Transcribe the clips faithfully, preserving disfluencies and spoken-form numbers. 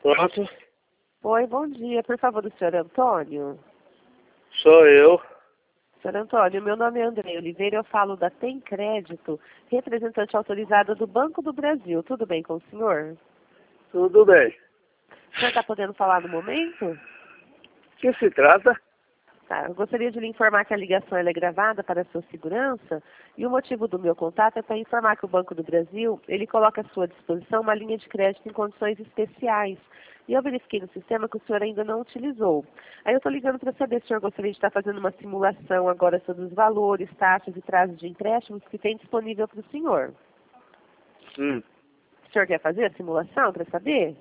Pronto, Oi, bom dia. Por favor, o senhor Antônio? sou eu. Senhor Antônio, meu nome é André Oliveira, eu falo da Tem Crédito, representante autorizada do Banco do Brasil. Tudo bem com o senhor? Tudo bem. O senhor está podendo falar no momento? O que se trata? Tá, eu gostaria de lhe informar que a ligação ela é gravada para a sua segurança e o motivo do meu contato é para informar que o Banco do Brasil, ele coloca à sua disposição uma linha de crédito em condições especiais. E eu verifiquei no sistema que o senhor ainda não utilizou. Aí eu estou ligando para saber se o senhor gostaria de estar fazendo uma simulação agora sobre os valores, taxas e prazos de empréstimos que tem disponível para o senhor. Hum. O senhor quer fazer a simulação para saber?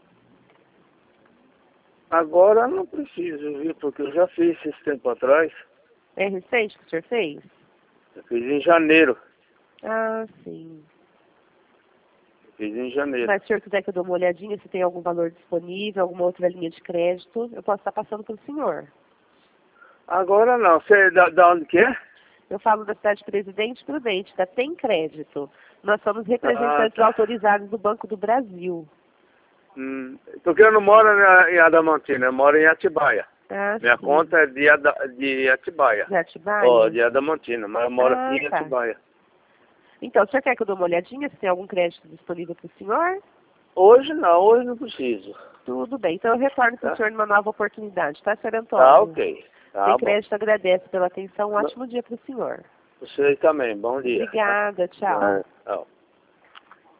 Agora não preciso, viu? Porque eu já fiz esse tempo atrás. É recente que o senhor fez? Eu fiz em janeiro. Ah, sim. Eu fiz em janeiro. Mas se o senhor quiser que eu dê uma olhadinha, se tem algum valor disponível, alguma outra linha de crédito, eu posso estar passando para o senhor. Agora não. Você é da, da onde que é? Eu falo da cidade de Presidente Prudente, da Tem Crédito. Nós somos Ah, representantes tá. autorizados do Banco do Brasil. Hum. Porque eu não moro na- em Adamantina, eu moro em Atibaia. Ah, Minha sim. conta é de, Ada, de Atibaia. De Atibaia? Ó, de Adamantina, mas eu moro Ah, aqui em tá. Atibaia. Então, o senhor quer que eu dê uma olhadinha se tem algum crédito disponível para o senhor? Hoje não, hoje não preciso. Tudo bem. Então, eu retorno para o Tá? senhor numa nova oportunidade, tá, senhor Antônio? Tá, ok. Tá Tem bom. Crédito agradece pela atenção. Um ótimo dia para o senhor. Você também, bom dia. Obrigada. Tchau. Ah, tchau.